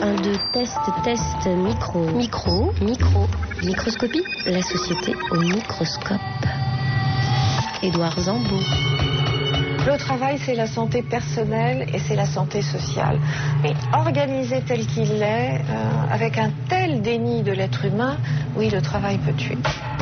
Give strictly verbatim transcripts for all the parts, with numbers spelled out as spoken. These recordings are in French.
un, deux, test, test, micro, micro, micro, microscopie, la société au microscope. Édouard Zambo. Le travail, c'est la santé personnelle et c'est la santé sociale. Mais organisé tel qu'il est, euh, avec un tel déni de l'être humain, oui, le travail peut tuer.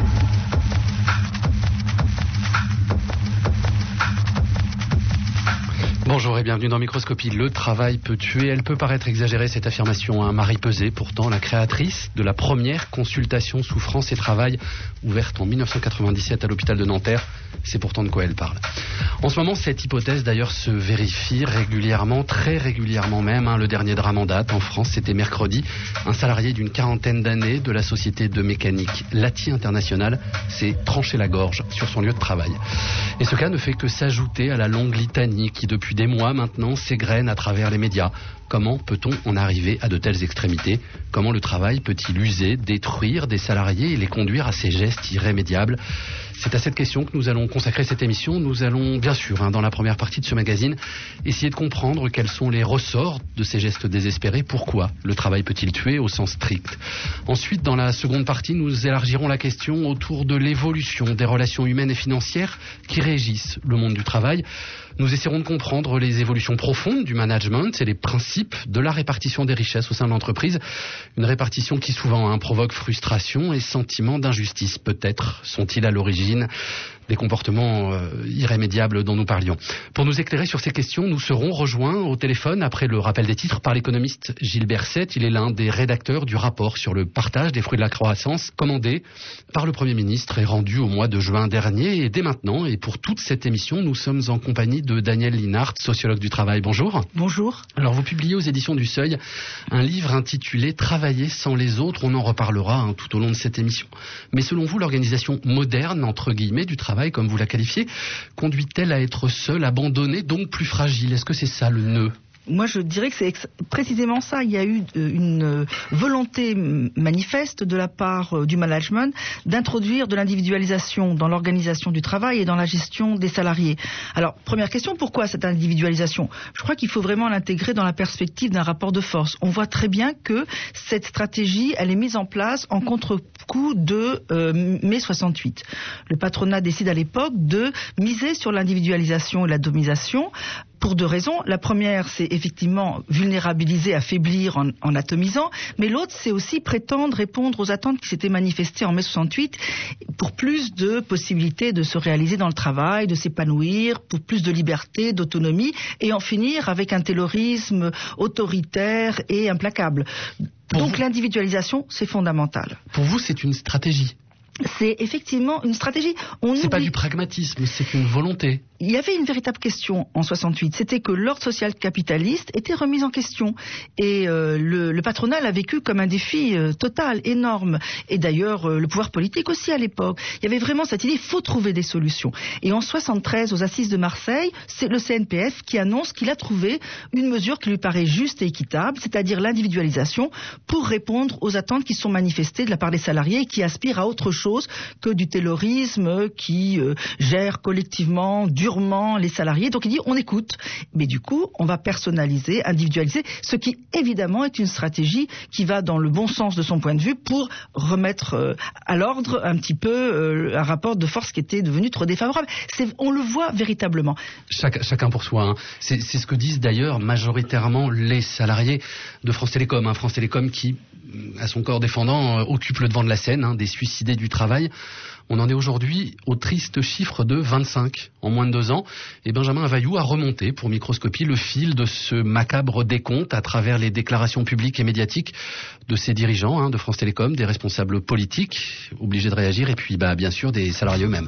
Bonjour et bienvenue dans Microscopie. Le travail peut tuer. Elle peut paraître exagérée, cette affirmation, hein. Marie Peset, pourtant la créatrice de la première consultation souffrance et travail ouverte en dix-neuf cent quatre-vingt-dix-sept à l'hôpital de Nanterre. C'est pourtant de quoi elle parle. En ce moment, cette hypothèse d'ailleurs se vérifie régulièrement, très régulièrement même. Hein. Le dernier drame en date en France, c'était mercredi. Un salarié d'une quarantaine d'années de la société de mécanique Lati International s'est tranché la gorge sur son lieu de travail. Et ce cas ne fait que s'ajouter à la longue litanie qui depuis des mois maintenant s'égrène à travers les médias. Comment peut-on en arriver à de telles extrémités ? Comment le travail peut-il user, détruire des salariés et les conduire à ces gestes irrémédiables ? C'est à cette question que nous allons consacrer cette émission. Nous allons bien sûr, hein, dans la première partie de ce magazine, essayer de comprendre quels sont les ressorts de ces gestes désespérés. Pourquoi le travail peut-il tuer au sens strict ? Ensuite, dans la seconde partie, nous élargirons la question autour de l'évolution des relations humaines et financières qui régissent le monde du travail. Nous essaierons de comprendre les évolutions profondes du management et les principes de la répartition des richesses au sein de l'entreprise. Une répartition qui souvent hein, provoque frustration et sentiment d'injustice. Peut-être sont-ils à l'origine des comportements euh, irrémédiables dont nous parlions. Pour nous éclairer sur ces questions, nous serons rejoints au téléphone après le rappel des titres par l'économiste Gilles Berset. Il est l'un des rédacteurs du rapport sur le partage des fruits de la croissance commandé par le Premier ministre et rendu au mois de juin dernier. Et dès maintenant, et pour toute cette émission, nous sommes en compagnie de Daniel Linhart, sociologue du travail. Bonjour. Bonjour. Alors vous publiez aux éditions du Seuil un livre intitulé « Travailler sans les autres ». On en reparlera hein, tout au long de cette émission. Mais selon vous, l'organisation moderne, entre guillemets, du travail, comme vous la qualifiez, conduit-elle à être seule, abandonnée, donc plus fragile ? Est-ce que c'est ça le nœud ? Moi, je dirais que c'est ex- précisément ça. Il y a eu une volonté manifeste de la part du management d'introduire de l'individualisation dans l'organisation du travail et dans la gestion des salariés. Alors, première question, pourquoi cette individualisation ? Je crois qu'il faut vraiment l'intégrer dans la perspective d'un rapport de force. On voit très bien que cette stratégie, elle est mise en place en contre-coup de euh, mai soixante-huit. Le patronat décide à l'époque de miser sur l'individualisation et la domination pour deux raisons. La première, c'est effectivement vulnérabiliser, affaiblir en, en atomisant, mais l'autre, c'est aussi prétendre répondre aux attentes qui s'étaient manifestées en mai soixante-huit pour plus de possibilités de se réaliser dans le travail, de s'épanouir, pour plus de liberté, d'autonomie, et en finir avec un taylorisme autoritaire et implacable. Pour Donc vous, l'individualisation, c'est fondamental. Pour vous, c'est une stratégie ? C'est effectivement une stratégie. On C'est oublie... pas du pragmatisme, c'est une volonté. Il y avait une véritable question en soixante-huit, c'était que l'ordre social capitaliste était remis en question. Et euh, le, le patronat l'a vécu comme un défi euh, total, énorme. Et d'ailleurs, euh, le pouvoir politique aussi à l'époque. Il y avait vraiment cette idée, il faut trouver des solutions. Et en soixante-treize, aux Assises de Marseille, c'est le C N P F qui annonce qu'il a trouvé une mesure qui lui paraît juste et équitable, c'est-à-dire l'individualisation, pour répondre aux attentes qui sont manifestées de la part des salariés et qui aspirent à autre chose que du taylorisme qui euh, gère collectivement, durement les salariés. Donc il dit on écoute, mais du coup on va personnaliser, individualiser, ce qui évidemment est une stratégie qui va dans le bon sens de son point de vue pour remettre euh, à l'ordre un petit peu euh, un rapport de force qui était devenu trop défavorable. C'est, on le voit véritablement. Chaque, chacun pour soi. Hein. C'est, c'est ce que disent d'ailleurs majoritairement les salariés de France Télécom. Hein. France Télécom qui, à son corps défendant, euh, occupe le devant de la scène, hein, des suicidés du travail. On en est aujourd'hui au triste chiffre de vingt-cinq en moins de deux ans. Et Benjamin Availlou a remonté pour Microscopie le fil de ce macabre décompte à travers les déclarations publiques et médiatiques de ses dirigeants, hein, de France Télécom, des responsables politiques obligés de réagir et puis bah, bien sûr des salariés eux-mêmes.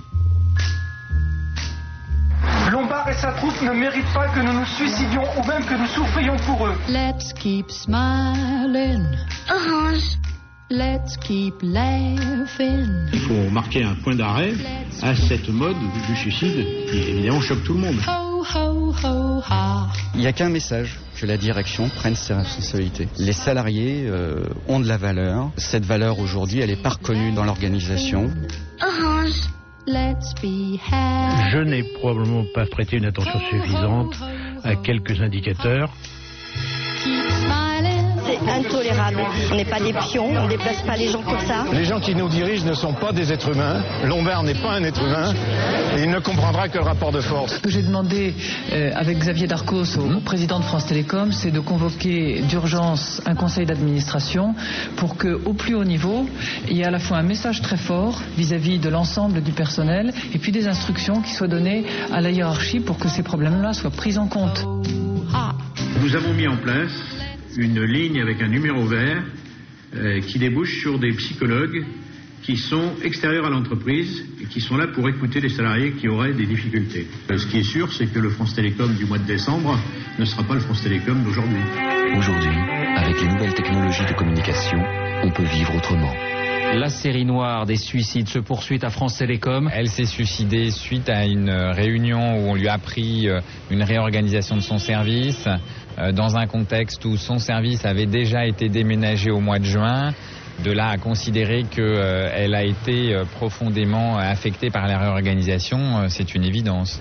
Lombard et sa troupe ne méritent pas que nous nous suicidions ou même que nous souffrions pour eux. Let's keep smiling. Orange. Let's keep laughing. Il faut marquer un point d'arrêt à cette mode du suicide qui évidemment choque tout le monde. Ho, ho, ho, ha. Il n'y a qu'un message, que la direction prenne ses responsabilités. Les salariés euh, ont de la valeur. Cette valeur aujourd'hui, elle n'est pas reconnue dans l'organisation. Orange. Let's be happy. Je n'ai probablement pas prêté une attention suffisante à quelques indicateurs. Keep smiling. c'est intolérable. On n'est pas des pions, on ne déplace pas les gens comme ça. Les gens qui nous dirigent ne sont pas des êtres humains. Lombard n'est pas un être humain. Et il ne comprendra que le rapport de force. Ce que j'ai demandé euh, avec Xavier Darcos au, au président de France Télécom, c'est de convoquer d'urgence un conseil d'administration pour qu'au plus haut niveau, il y ait à la fois un message très fort vis-à-vis de l'ensemble du personnel et puis des instructions qui soient données à la hiérarchie pour que ces problèmes-là soient pris en compte. Ah. Nous avons mis en place une ligne avec un numéro vert euh, qui débouche sur des psychologues qui sont extérieurs à l'entreprise et qui sont là pour écouter les salariés qui auraient des difficultés. Euh, ce qui est sûr, c'est que le France Télécom du mois de décembre ne sera pas le France Télécom d'aujourd'hui. Aujourd'hui, avec les nouvelles technologies de communication, on peut vivre autrement. La série noire des suicides se poursuit à France Télécom. Elle s'est suicidée suite à une réunion où on lui a appris une réorganisation de son service, dans un contexte où son service avait déjà été déménagé au mois de juin. De là à considérer qu'elle a été profondément affectée par la réorganisation, c'est une évidence.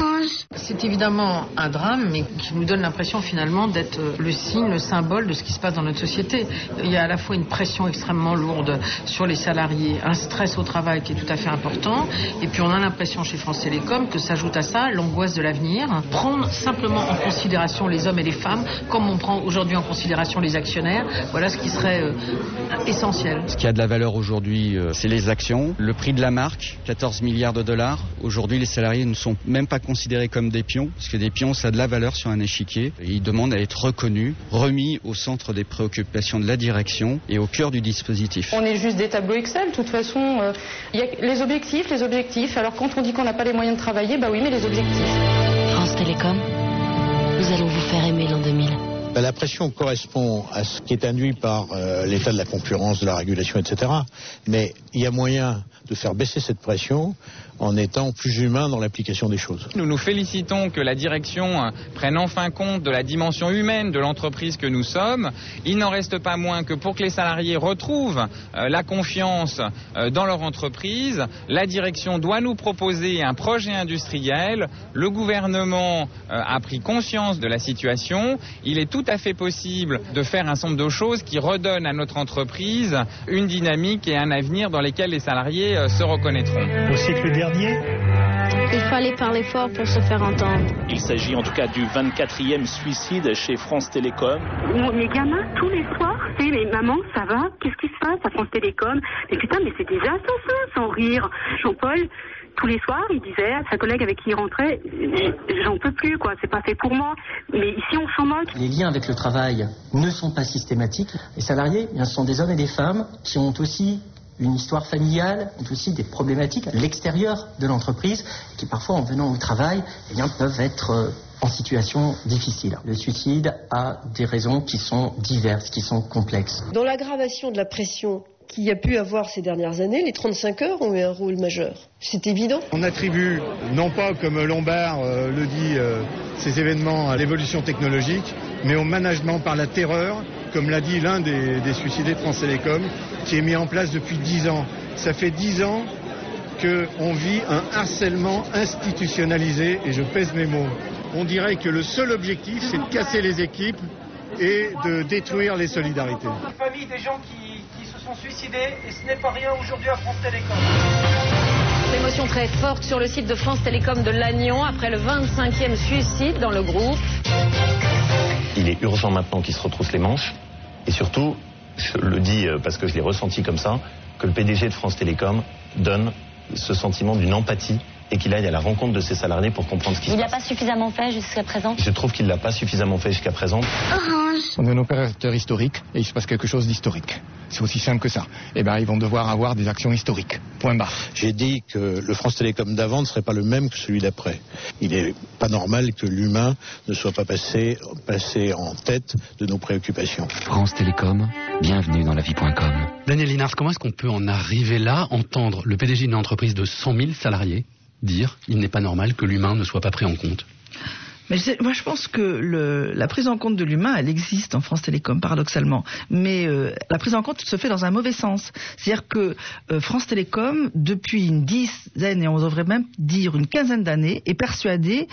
C'est évidemment un drame, mais qui nous donne l'impression finalement d'être le signe, le symbole de ce qui se passe dans notre société. Il y a à la fois une pression extrêmement lourde sur les salariés, un stress au travail qui est tout à fait important, et puis on a l'impression chez France Télécom que s'ajoute à ça l'angoisse de l'avenir. Prendre simplement en considération les hommes et les femmes, comme on prend aujourd'hui en considération les actionnaires, voilà ce qui serait euh, essentiel. Ce qui a de la valeur aujourd'hui, euh, c'est les actions. Le prix de la marque, quatorze milliards de dollars. Aujourd'hui, les salariés ne sont même pas considérés comme des pions, parce que des pions, ça a de la valeur sur un échiquier. Et ils demandent à être reconnus, remis au centre des préoccupations de la direction et au cœur du dispositif. On est juste des tableaux Excel, de toute façon. Euh, y a les objectifs, les objectifs. Alors quand on dit qu'on n'a pas les moyens de travailler, bah oui, mais les objectifs. France Télécom, nous allons vous faire aimer l'an deux mille. La pression correspond à ce qui est induit par euh, l'état de la concurrence, de la régulation, et cetera. Mais il y a moyen de faire baisser cette pression en étant plus humain dans l'application des choses. Nous nous félicitons que la direction prenne enfin compte de la dimension humaine de l'entreprise que nous sommes. Il n'en reste pas moins que pour que les salariés retrouvent euh, la confiance euh, dans leur entreprise, la direction doit nous proposer un projet industriel. Le gouvernement euh, a pris conscience de la situation. Il est tout à fait possible de faire un certain nombre de choses qui redonnent à notre entreprise une dynamique et un avenir dans lesquels les salariés euh, se reconnaîtront. Au siècle dernier, il fallait parler fort pour se faire entendre. Il s'agit en tout cas du vingt-quatrième suicide chez France Télécom. Mes gamins, tous les soirs, c'est mais maman, ça va? Qu'est-ce qui se passe à France Télécom? Mais putain, mais c'est des assassins, sans rire. Jean-Paul, tous les soirs, il disait à sa collègue avec qui il rentrait, j'en peux plus, quoi, c'est pas fait pour moi. Mais ici, on s'en moque. Les liens avec le travail ne sont pas systématiques. Les salariés, eh bien, ce sont des hommes et des femmes qui ont aussi une histoire familiale, ont aussi des problématiques à l'extérieur de l'entreprise, qui parfois, en venant au travail, eh bien, peuvent être euh, en situation difficile. Le suicide a des raisons qui sont diverses, qui sont complexes. Dans l'aggravation de la pression qu'il y a pu avoir ces dernières années, les trente-cinq heures ont eu un rôle majeur. C'est évident. On attribue, non pas comme Lombard euh, le dit, euh, ces événements à l'évolution technologique, mais au management par la terreur, comme l'a dit l'un des, des suicidés de France Télécom, qui est mis en place depuis dix ans. Ça fait dix ans qu'on vit un harcèlement institutionnalisé, et je pèse mes mots. On dirait que le seul objectif, c'est de casser les équipes et de détruire les solidarités. Les familles des gens qui, qui se sont suicidés, et ce n'est pas rien aujourd'hui à France Télécom. L'émotion très forte sur le site de France Télécom de Lannion après le vingt-cinquième suicide dans le groupe. Il est urgent maintenant qu'il se retrousse les manches, et surtout, je le dis parce que je l'ai ressenti comme ça, que le P D G de France Télécom donne ce sentiment d'une empathie et qu'il aille à la rencontre de ses salariés pour comprendre ce qui se passe. Il n'a pas suffisamment fait jusqu'à présent. Je trouve qu'il ne l'a pas suffisamment fait jusqu'à présent. Orange. On est un opérateur historique et il se passe quelque chose d'historique. C'est aussi simple que ça. Eh ben, ils vont devoir avoir des actions historiques. Point barre. J'ai dit que le France Télécom d'avant ne serait pas le même que celui d'après. Il n'est pas normal que l'humain ne soit pas passé, passé en tête de nos préoccupations. France Télécom, bienvenue dans la vie point com. Daniel Linars, comment est-ce qu'on peut en arriver là, entendre le P D G d'une entreprise de cent mille salariés dire il n'est pas normal que l'humain ne soit pas pris en compte? Mais je, moi, je pense que le, la prise en compte de l'humain, elle existe en France Télécom, paradoxalement. Mais euh, la prise en compte se fait dans un mauvais sens. C'est-à-dire que euh, France Télécom, depuis une dizaine, et on devrait même dire une quinzaine d'années, est persuadée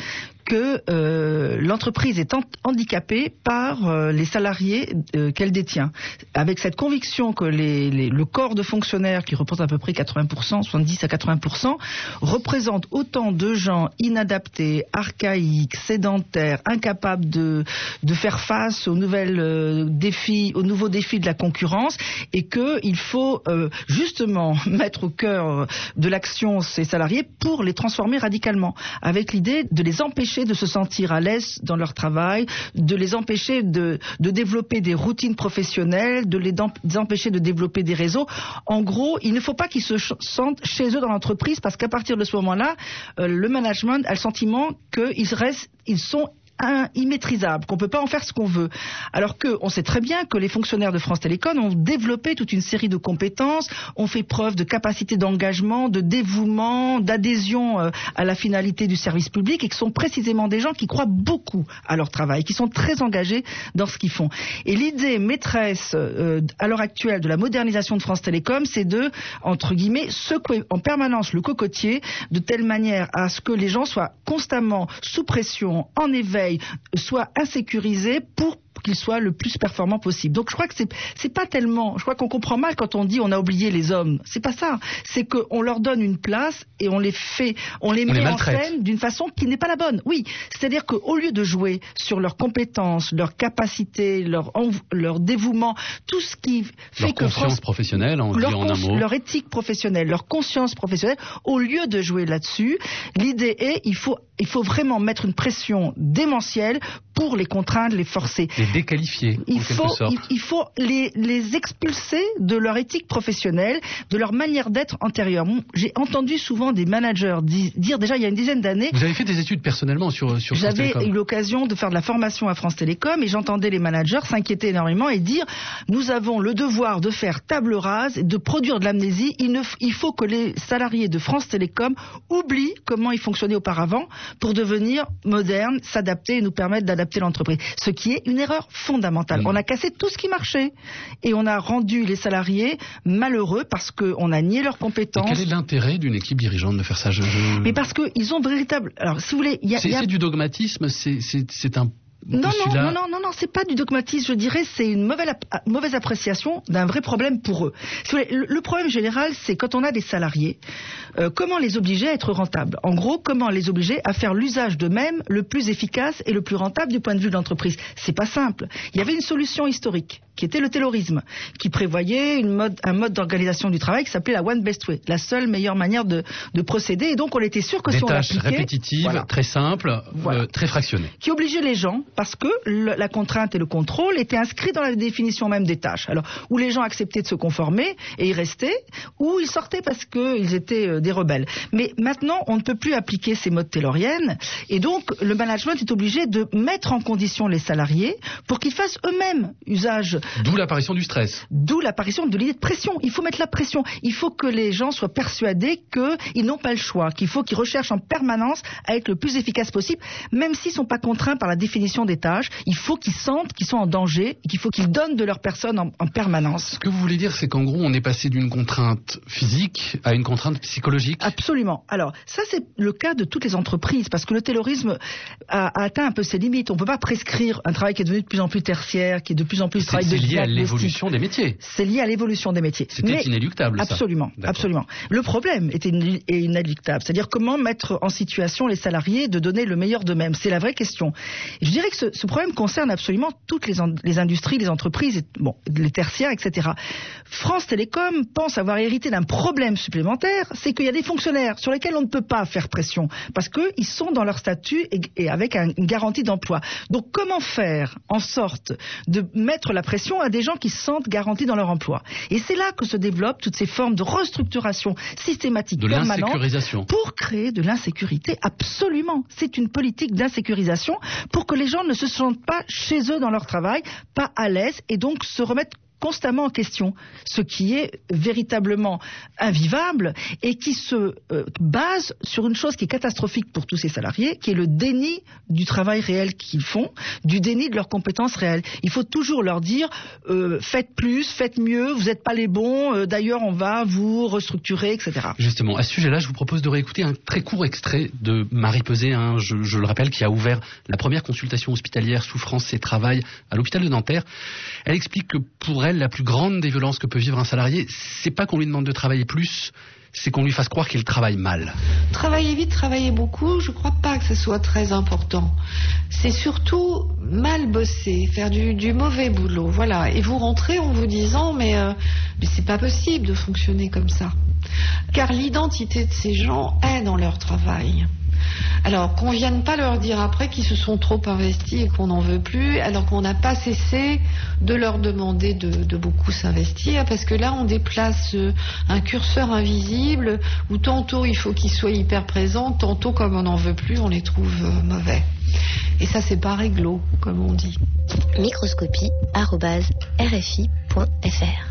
que euh, l'entreprise est en- handicapée par euh, les salariés euh, qu'elle détient. Avec cette conviction que les, les, le corps de fonctionnaires, qui représente à peu près quatre-vingts pour cent, soixante-dix à quatre-vingts pour cent, représente autant de gens inadaptés, archaïques, sédentaires, incapables de, de faire face aux nouvelles euh, défis, aux nouveaux défis de la concurrence, et qu'il faut euh, justement mettre au cœur de l'action ces salariés pour les transformer radicalement, avec l'idée de les empêcher de se sentir à l'aise dans leur travail, de les empêcher de, de développer des routines professionnelles, de les d'em- empêcher de développer des réseaux. En gros, il ne faut pas qu'ils se ch- sentent chez eux dans l'entreprise, parce qu'à partir de ce moment-là, euh, le management a le sentiment qu'ils restent, ils sont un, immaîtrisables, qu'on ne peut pas en faire ce qu'on veut. Alors qu'on sait très bien que les fonctionnaires de France Télécom ont développé toute une série de compétences, ont fait preuve de capacité d'engagement, de dévouement, d'adhésion euh, à la finalité du service public, et que sont précisément des gens qui croient beaucoup à leur travail, qui sont très engagés dans ce qu'ils font. Et l'idée maîtresse euh, à l'heure actuelle de la modernisation de France Télécom, c'est de, entre guillemets, secouer en permanence le cocotier de telle manière à ce que les gens soient constamment sous pression, en éveil, soit insécurisés pour qu'ils soient le plus performants possible. Donc je crois que c'est c'est pas tellement, je crois qu'on comprend mal quand on dit on a oublié les hommes. C'est pas ça. C'est qu'on leur donne une place et on les fait, on les On les met en maltraite. scène d'une façon qui n'est pas la bonne. Oui, c'est-à-dire qu'au lieu de jouer sur leurs compétences, leurs capacités, leur env- leur dévouement, tout ce qui fait Leur que conscience France- professionnelle, on dit leur, en un cons- mot. leur éthique professionnelle, leur conscience professionnelle, au lieu de jouer là-dessus, l'idée est il faut il faut vraiment mettre une pression démentielle pour les contraindre, les forcer. Les déqualifier, en Il quelque faut, sorte. il, il faut les, les expulser de leur éthique professionnelle, de leur manière d'être antérieure. Bon, j'ai entendu souvent des managers di- dire déjà il y a une dizaine d'années. Vous avez fait des études personnellement sur, sur France J'avais Télécom. eu l'occasion de faire de la formation à France Télécom et j'entendais les managers s'inquiéter énormément et dire nous avons le devoir de faire table rase, de produire de l'amnésie. Il, ne f- il faut que les salariés de France Télécom oublient comment ils fonctionnaient auparavant pour devenir modernes, s'adapter et nous permettre d'adapter l'entreprise. Ce qui est une erreur fondamentale. Mmh. On a cassé tout ce qui marchait et on a rendu les salariés malheureux parce qu'on a nié leurs Et compétences. quel est l'intérêt d'une équipe dirigeante de faire ça je, je- Mais parce qu'ils ont véritable. Alors, si vous voulez, il y a, C'est il y a- c'est du dogmatisme, c'est c'est- c'est un Non, non, postulat. non, non, non, non, c'est pas du dogmatisme, je dirais, c'est une mauvaise, ap- mauvaise appréciation d'un vrai problème pour eux. Si vous voulez, le, le problème général, c'est quand on a des salariés, euh, comment les obliger à être rentables? En gros, comment les obliger à faire l'usage d'eux-mêmes le plus efficace et le plus rentable du point de vue de l'entreprise? C'est pas simple. Il y avait une solution historique, qui était le taylorisme, qui prévoyait une mode, un mode d'organisation du travail qui s'appelait la one best way, la seule meilleure manière de, de procéder, et donc on était sûr que Des si on tâches l'appliquait... répétitives, Voilà. très simples, Voilà. euh, très fractionnées. qui obligeait les gens, parce que le- la contrainte et le contrôle étaient inscrits dans la définition même des tâches. Alors, où les gens acceptaient de se conformer et y restaient, ou ils sortaient parce qu'ils étaient euh, des rebelles. Mais maintenant, on ne peut plus appliquer ces modes tayloriennes, et donc le management est obligé de mettre en condition les salariés pour qu'ils fassent eux-mêmes usage. D'où l'apparition du stress. D'où l'apparition de l'idée de pression. Il faut mettre la pression. Il faut que les gens soient persuadés qu'ils n'ont pas le choix, qu'il faut qu'ils recherchent en permanence à être le plus efficace possible, même s'ils ne sont pas contraints par la définition des tâches. Il faut qu'ils sentent qu'ils sont en danger et qu'il faut qu'ils donnent de leur personne en, en permanence. Ce que vous voulez dire, c'est qu'en gros, on est passé d'une contrainte physique à une contrainte psychologique. Absolument. Alors, ça, c'est le cas de toutes les entreprises, parce que le taylorisme a, a atteint un peu ses limites. On ne peut pas prescrire un travail qui est devenu de plus en plus tertiaire, qui est de plus en plus C'est travail de c'est lié à diagnostic. l'évolution des métiers. C'est lié à l'évolution des métiers. C'était Mais- inéluctable, ça. Absolument, D'accord. absolument. Le problème était iné- est inéluctable. C'est-à-dire comment mettre en situation les salariés de donner le meilleur d'eux-mêmes. C'est la vraie question. Et je dirais que ce, ce problème concerne absolument toutes les, en- les industries, les entreprises, et- bon, les tertiaires, et cetera. France Télécom pense avoir hérité d'un problème supplémentaire, c'est qu'il y a des fonctionnaires sur lesquels on ne peut pas faire pression, parce qu'ils sont dans leur statut et, et avec un- une garantie d'emploi. Donc comment faire en sorte de mettre la pression à des gens qui se sentent garantis dans leur emploi? Et c'est là que se développent toutes ces formes de restructuration systématique De permanente l'insécurisation. pour créer de l'insécurité. Absolument. C'est une politique d'insécurisation pour que les gens ne se sentent pas chez eux dans leur travail, pas à l'aise, et donc se remettent constamment en question, ce qui est véritablement invivable et qui se euh, base sur une chose qui est catastrophique pour tous ces salariés, qui est le déni du travail réel qu'ils font, du déni de leurs compétences réelles. Il faut toujours leur dire euh, faites plus, faites mieux, vous n'êtes pas les bons, euh, d'ailleurs on va vous restructurer, et cetera. Justement, à ce sujet-là, je vous propose de réécouter un très court extrait de Marie Peuzé, hein, je, je le rappelle, qui a ouvert la première consultation hospitalière souffrance et travail à l'hôpital de Nanterre. Elle explique que pour elle, la plus grande des violences que peut vivre un salarié, c'est pas qu'on lui demande de travailler plus, c'est qu'on lui fasse croire qu'il travaille mal. Travailler vite, travailler beaucoup, je crois pas que ce soit très important. C'est surtout mal bosser, faire du, du mauvais boulot, voilà. Et vous rentrez en vous disant, mais, euh, mais c'est pas possible de fonctionner comme ça. Car l'identité de ces gens est dans leur travail. Alors qu'on vienne pas leur dire après qu'ils se sont trop investis et qu'on n'en veut plus, alors qu'on n'a pas cessé de leur demander de, de beaucoup s'investir, parce que là on déplace un curseur invisible où tantôt il faut qu'ils soient hyper présents, tantôt comme on n'en veut plus on les trouve mauvais. Et ça c'est pas réglo, comme on dit. Microscopie arobase r f i point f r.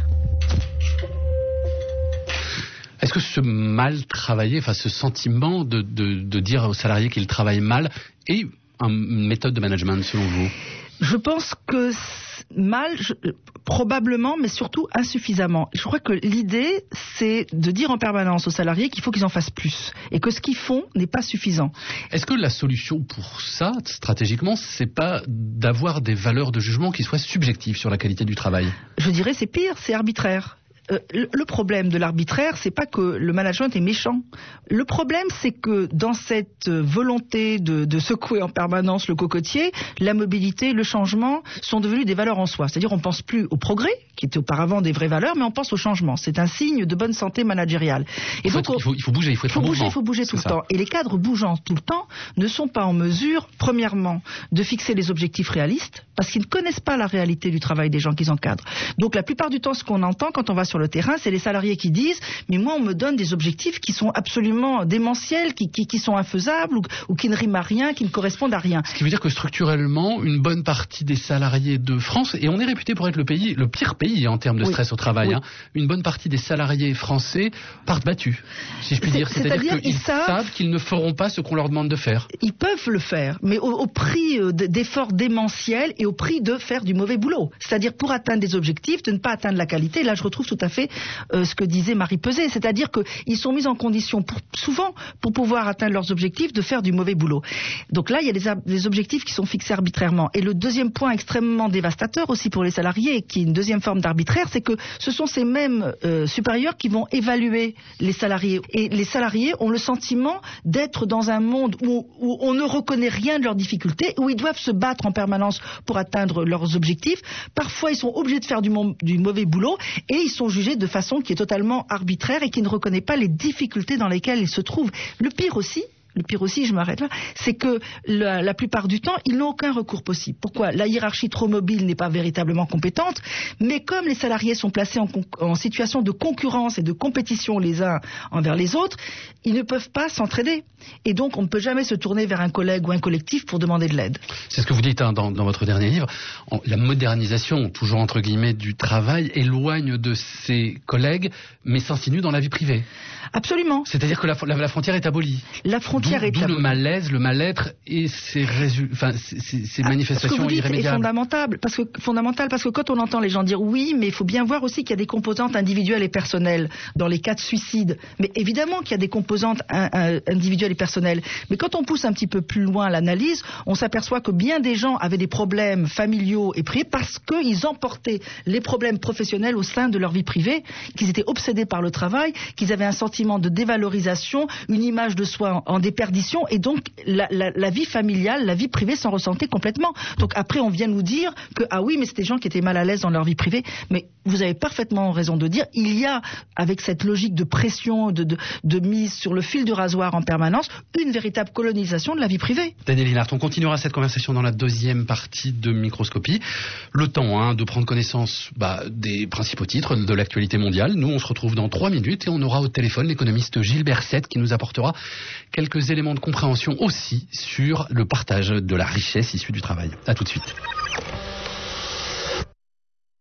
Est-ce que ce mal travaillé, enfin ce sentiment de, de, de dire aux salariés qu'ils travaillent mal est une méthode de management selon vous ? Je pense que mal, je, probablement, mais surtout insuffisamment. Je crois que l'idée, c'est de dire en permanence aux salariés qu'il faut qu'ils en fassent plus et que ce qu'ils font n'est pas suffisant. Est-ce que la solution pour ça, stratégiquement, c'est pas d'avoir des valeurs de jugement qui soient subjectives sur la qualité du travail ? Je dirais c'est pire, c'est arbitraire. Euh, le problème de l'arbitraire, c'est pas que le management est méchant. Le problème, c'est que dans cette volonté de, de secouer en permanence le cocotier, la mobilité, le changement sont devenus des valeurs en soi. C'est-à-dire, on pense plus au progrès, qui était auparavant des vraies valeurs, mais on pense au changement. C'est un signe de bonne santé managériale. Et il, faut donc, être, il, faut, il faut bouger, il faut être il faut en bouger, mouvement. il faut bouger tout c'est le ça. temps. Et les cadres bougeant tout le temps ne sont pas en mesure, premièrement, de fixer les objectifs réalistes, parce qu'ils ne connaissent pas la réalité du travail des gens qu'ils encadrent. Donc, la plupart du temps, ce qu'on entend quand on va sur le terrain, c'est les salariés qui disent mais moi on me donne des objectifs qui sont absolument démentiels, qui, qui, qui sont infaisables ou, ou qui ne riment à rien, qui ne correspondent à rien. Ce qui veut dire que structurellement, une bonne partie des salariés de France, et on est réputé pour être le pays, le pire pays en termes de oui. stress au travail, oui. hein, une bonne partie des salariés français partent battus, si je puis C'est, dire. C'est-à-dire, c'est-à-dire qu'ils savent, savent qu'ils ne feront pas ce qu'on leur demande de faire. Ils peuvent le faire, mais au, au prix d'efforts démentiels et au prix de faire du mauvais boulot. C'est-à-dire pour atteindre des objectifs, de ne pas atteindre la qualité. Là, je retrouve tout à fait euh, ce que disait Marie Peuzé, c'est-à-dire qu'ils sont mis en condition, pour, souvent, pour pouvoir atteindre leurs objectifs, de faire du mauvais boulot. Donc là, il y a des, des objectifs qui sont fixés arbitrairement. Et le deuxième point extrêmement dévastateur aussi pour les salariés, qui est une deuxième forme d'arbitraire, c'est que ce sont ces mêmes euh, supérieurs qui vont évaluer les salariés. Et les salariés ont le sentiment d'être dans un monde où, où on ne reconnaît rien de leurs difficultés, où ils doivent se battre en permanence pour atteindre leurs objectifs. Parfois, ils sont obligés de faire du, du mauvais boulot et ils sont jugés de façon qui est totalement arbitraire et qui ne reconnaît pas les difficultés dans lesquelles ils se trouvent. Le pire aussi, le pire aussi, je m'arrête là, c'est que la, la plupart du temps, ils n'ont aucun recours possible. Pourquoi ? La hiérarchie trop mobile n'est pas véritablement compétente, mais comme les salariés sont placés en, en situation de concurrence et de compétition les uns envers les autres, ils ne peuvent pas s'entraider. Et donc, on ne peut jamais se tourner vers un collègue ou un collectif pour demander de l'aide. C'est ce que vous dites hein, dans, dans votre dernier livre. En, la modernisation, toujours entre guillemets, du travail éloigne de ses collègues, mais s'insinue dans la vie privée. Absolument. C'est-à-dire que la, la, la frontière est abolie. La frontière d'où, est d'où abolie. le malaise, le mal-être et ses, résu- enfin, ces, ces, ces ah, manifestations ce que vous dites irrémédiables. est fondamental parce, que, fondamental parce que quand on entend les gens dire oui, mais il faut bien voir aussi qu'il y a des composantes individuelles et personnelles dans les cas de suicide. Mais évidemment qu'il y a des composantes un, un, individuelles et personnelles. Mais quand on pousse un petit peu plus loin l'analyse, on s'aperçoit que bien des gens avaient des problèmes familiaux et privés parce qu'ils emportaient les problèmes professionnels au sein de leur vie privée, qu'ils étaient obsédés par le travail, qu'ils avaient un sentiment de dévalorisation, une image de soi en, en déperdition, et donc la, la, la vie familiale, la vie privée s'en ressentait complètement. Donc après on vient nous dire que ah oui mais c'était des gens qui étaient mal à l'aise dans leur vie privée, mais vous avez parfaitement raison de dire, il y a avec cette logique de pression, de, de, de mise sur le fil du rasoir en permanence, une véritable colonisation de la vie privée. Daniel Linhart, on continuera cette conversation dans la deuxième partie de Microscopie. Le temps hein, de prendre connaissance bah, des principaux titres de l'actualité mondiale. Nous on se retrouve dans trois minutes et on aura au téléphone l'économiste Gilles Berset qui nous apportera quelques éléments de compréhension aussi sur le partage de la richesse issue du travail. A tout de suite.